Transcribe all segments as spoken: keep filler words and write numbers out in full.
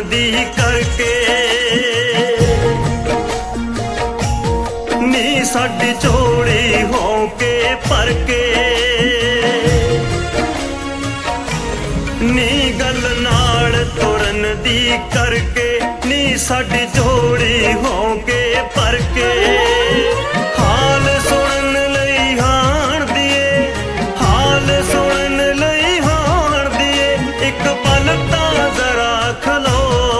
दी करके नी साडी झोली हो के भर के नी गल नाल तुरन दी करके नी साडी झोली हो के भर के हाल सुनन लई हाण दिए हाल सुनन लई हाण दिए एक पल तां जरा खलो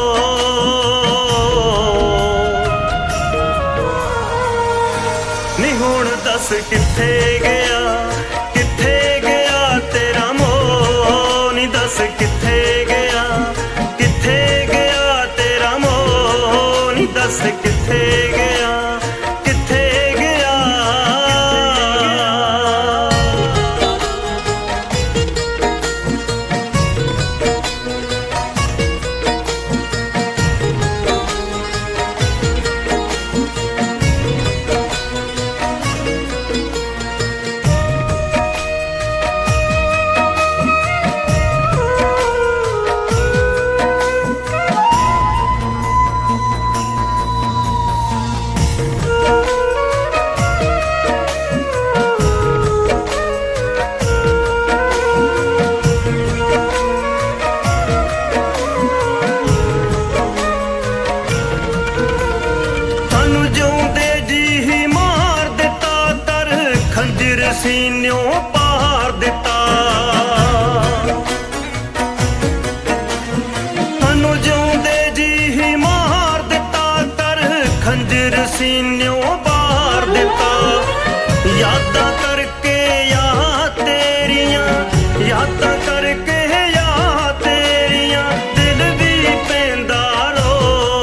नी हुण दस किथे गया किथे गया तेरा मोह नी दस किथे गया किथे गया तेरा मोह नी दस किथे गया किथे गया सीन्यों पार दिता अनु जिउंदे जी ही मार दिता कर खंजर सीन्यों पार दिता यादां करके या तेरियां यादां करके या तेरियां दिल भी पैंदा रो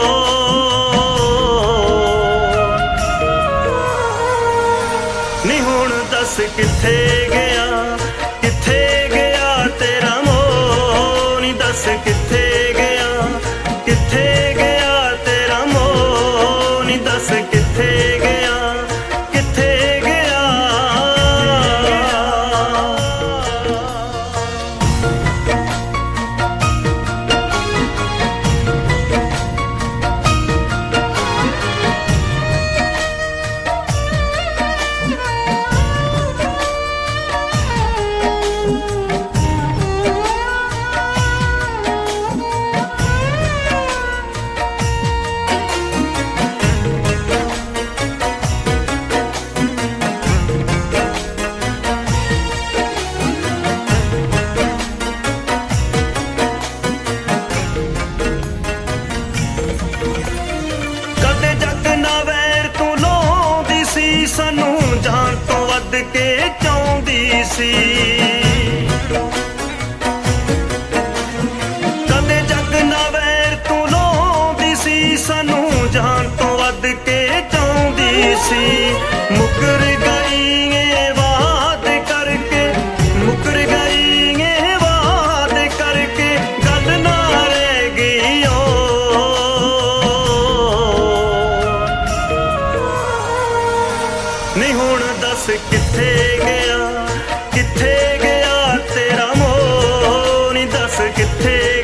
नी हुण दस किथे गया किथे गया तेरा मोह नी दस किथे गया किथे गया तेरा मोह नी दस किथे गया किथे गया सानू जान तो वध के चाहुंदी सी कदे जग ना वैर तू लाउंदी सी सानू जान तो वध के चाहुंदी सी मुकर गई ए वाद करके मुकर गई ए वाद करके गल ना रह गई ओ नी हुण दस किथे गया किथे गया तेरा मोह नी दस किथे